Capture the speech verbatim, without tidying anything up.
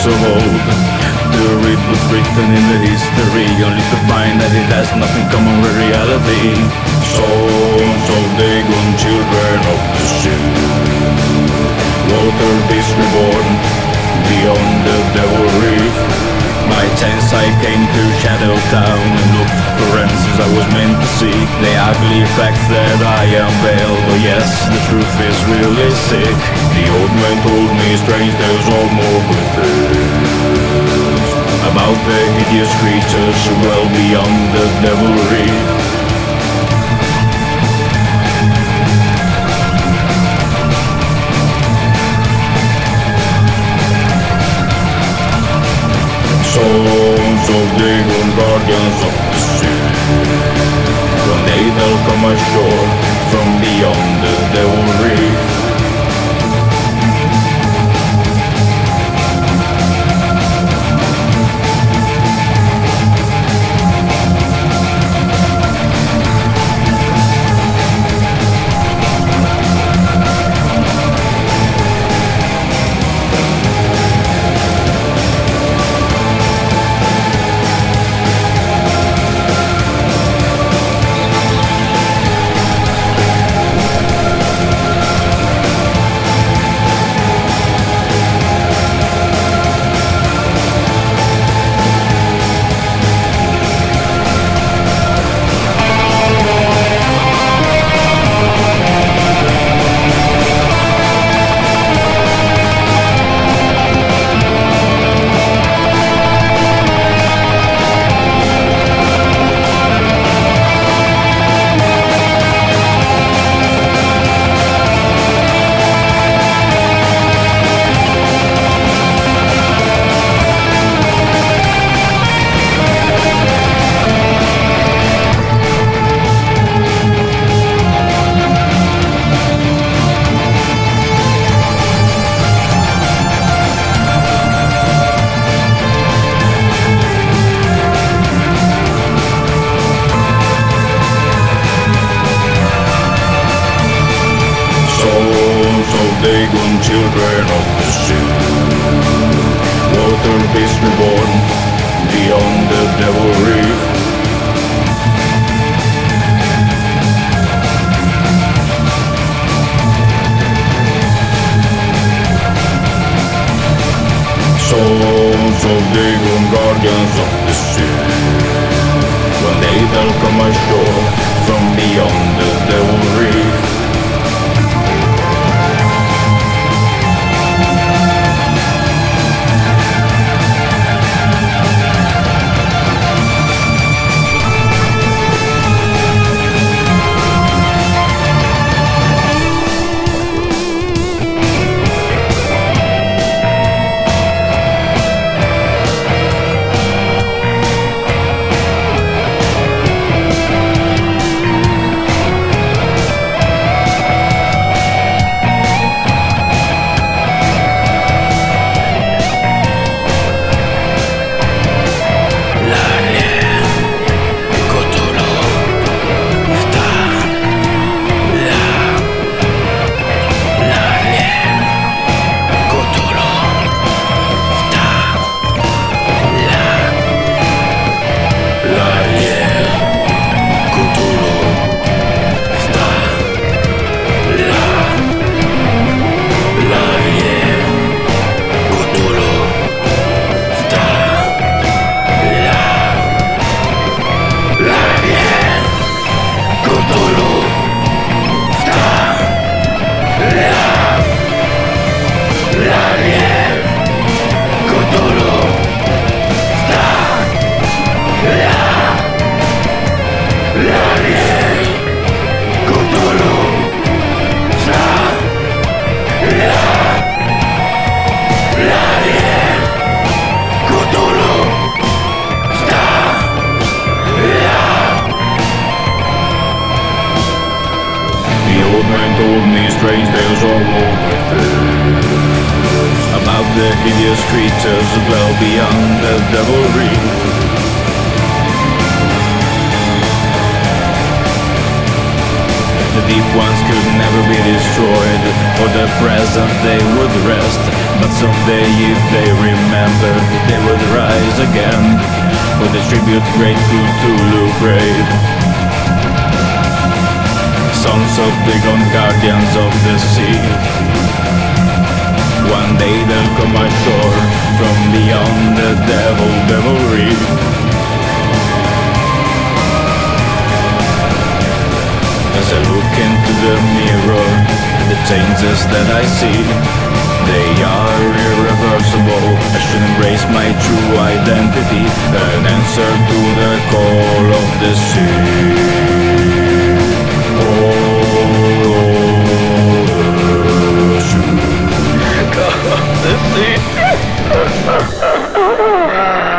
books of old, to read what's written in the history, only to find that it has nothing common with reality. Souls of Dagon, children of the sea. Water is reborn beyond the devil reef. By chance I came to Shadow Town and looked for answers I was meant to seek. The ugly facts that I unveiled, oh yes, the truth is really sick. The old man told me strange tales of morbid tales about the hideous creatures who dwell beyond the devil reef. Souls of Dagon, guardians of the sea. One day they'll come ashore from beyond the devil reef. Dagon, children of the sea. Water beast reborn beyond the devil reef. Souls of Dagon, guardians of the sea. One day they'll come ashore from beyond the devil reef. Told me strange tales all over about the hideous creatures that dwell beyond the devil reef. The deep ones could never be destroyed, For the present they would rest, but someday if they remember, they would rise again. For the tribute grateful to Lou Brave. Sons of the gone guardians of the sea. One day they'll come ashore from beyond the devil devilry. As I look into the mirror, the changes that I see, they are irreversible. I should embrace my true identity, an answer to the call of the sea. Oh, the sea.